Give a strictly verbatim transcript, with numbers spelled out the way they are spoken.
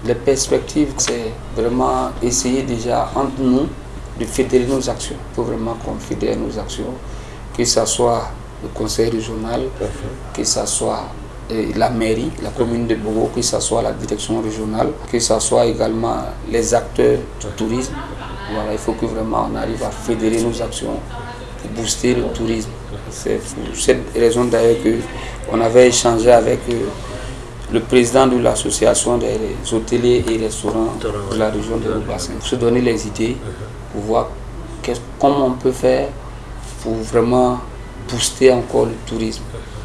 Les perspectives, c'est vraiment essayer déjà entre nous de fédérer nos actions. Il faut vraiment qu'on fédère nos actions, que ce soit le conseil régional, que ce soit la mairie, la commune de Bogo, que ce soit la direction régionale, que ce soit également les acteurs du tourisme. Voilà, il faut que vraiment on arrive à fédérer nos actions pour booster le tourisme. C'est pour cette raison d'ailleurs qu'on avait échangé avec le président de l'association des hôteliers et restaurants de la région de Haut-Bassin, pour se donner les idées, pour voir comment on peut faire pour vraiment booster encore le tourisme.